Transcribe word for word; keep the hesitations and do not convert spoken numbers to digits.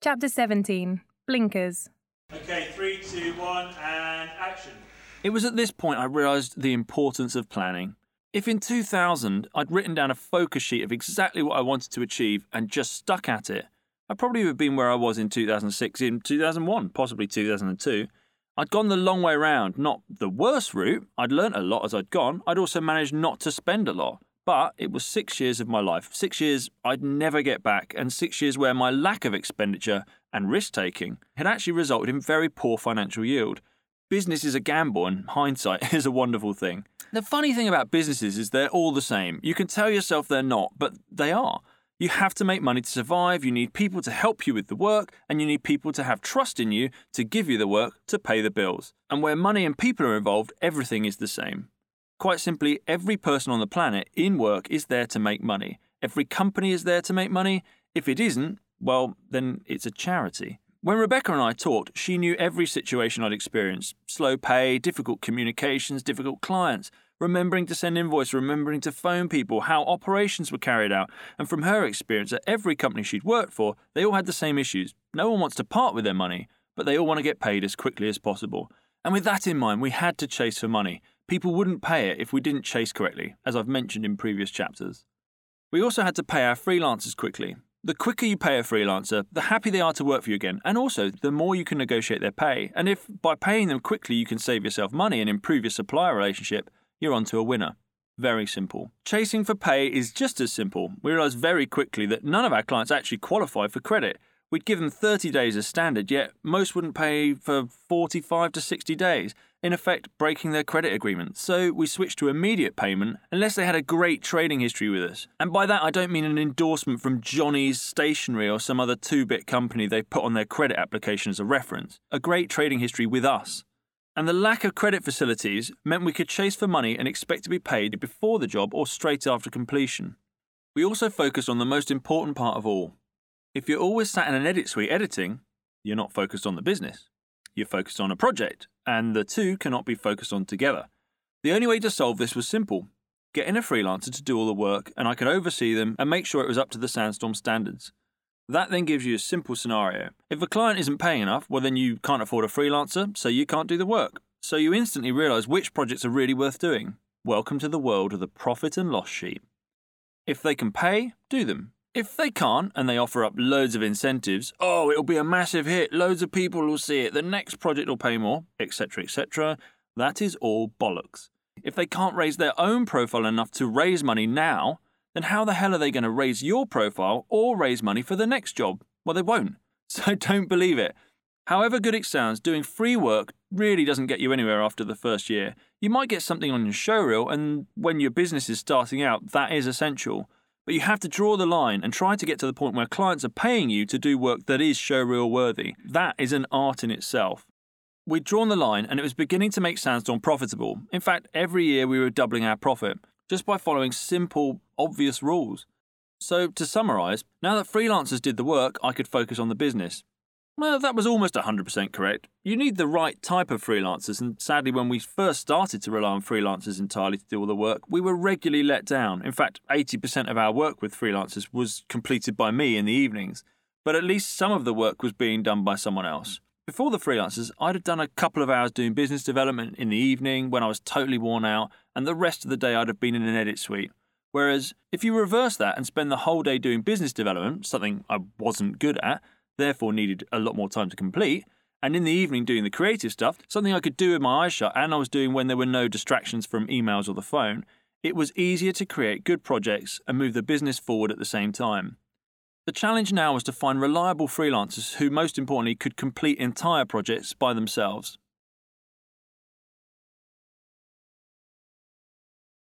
Chapter seventeen. Blinkers. Okay, three, two, one, and action. It was at this point I realised the importance of planning. If in two thousand I'd written down a focus sheet of exactly what I wanted to achieve and just stuck at it, I probably would have been where I was in two thousand six, in two thousand one, possibly two thousand two. I'd gone the long way round, not the worst route. I'd learnt a lot as I'd gone. I'd also managed not to spend a lot. But it was six years of my life, six years I'd never get back, and six years where my lack of expenditure and risk-taking had actually resulted in very poor financial yield. Business is a gamble, and hindsight is a wonderful thing. The funny thing about businesses is they're all the same. You can tell yourself they're not, but they are. You have to make money to survive, you need people to help you with the work, and you need people to have trust in you to give you the work to pay the bills. And where money and people are involved, everything is the same. Quite simply, every person on the planet in work is there to make money. Every company is there to make money. If it isn't, well, then it's a charity. When Rebecca and I talked, she knew every situation I'd experienced. Slow pay, difficult communications, difficult clients, remembering to send invoice, remembering to phone people, how operations were carried out. And from her experience at every company she'd worked for, they all had the same issues. No one wants to part with their money, but they all want to get paid as quickly as possible. And with that in mind, we had to chase for money. People wouldn't pay it if we didn't chase correctly, as I've mentioned in previous chapters. We also had to pay our freelancers quickly. The quicker you pay a freelancer, the happier they are to work for you again, and also the more you can negotiate their pay. And if by paying them quickly you can save yourself money and improve your supplier relationship, you're onto a winner. Very simple. Chasing for pay is just as simple. We realised very quickly that none of our clients actually qualify for credit. We'd give them thirty days as standard, yet most wouldn't pay for forty-five to sixty days, in effect breaking their credit agreement. So we switched to immediate payment unless they had a great trading history with us. And by that I don't mean an endorsement from Johnny's Stationery or some other two-bit company they put on their credit application as a reference. A great trading history with us. And the lack of credit facilities meant we could chase for money and expect to be paid before the job or straight after completion. We also focused on the most important part of all. If you're always sat in an edit suite editing, you're not focused on the business. You're focused on a project, and the two cannot be focused on together. The only way to solve this was simple. Get in a freelancer to do all the work, and I could oversee them and make sure it was up to the Sandstorm standards. That then gives you a simple scenario. If a client isn't paying enough, well then you can't afford a freelancer, so you can't do the work. So you instantly realise which projects are really worth doing. Welcome to the world of the profit and loss sheet. If they can pay, do them. If they can't, and they offer up loads of incentives, oh, it'll be a massive hit, loads of people will see it, the next project will pay more, et cetera, et cetera, that is all bollocks. If they can't raise their own profile enough to raise money now, then how the hell are they going to raise your profile or raise money for the next job? Well, they won't. So don't believe it. However good it sounds, doing free work really doesn't get you anywhere after the first year. You might get something on your showreel, and when your business is starting out, that is essential. But you have to draw the line and try to get to the point where clients are paying you to do work that is showreel worthy. That is an art in itself. We'd drawn the line and it was beginning to make Sandstorm profitable. In fact, every year we were doubling our profit, just by following simple, obvious rules. So, to summarise, now that freelancers did the work, I could focus on the business. Well, that was almost one hundred percent correct. You need the right type of freelancers, and sadly when we first started to rely on freelancers entirely to do all the work, we were regularly let down. In fact, eighty percent of our work with freelancers was completed by me in the evenings, but at least some of the work was being done by someone else. Before the freelancers, I'd have done a couple of hours doing business development in the evening when I was totally worn out, and the rest of the day I'd have been in an edit suite. Whereas, if you reverse that and spend the whole day doing business development, something I wasn't good at, therefore needed a lot more time to complete, and in the evening doing the creative stuff, something I could do with my eyes shut and I was doing when there were no distractions from emails or the phone, it was easier to create good projects and move the business forward at the same time. The challenge now was to find reliable freelancers who, most importantly, could complete entire projects by themselves.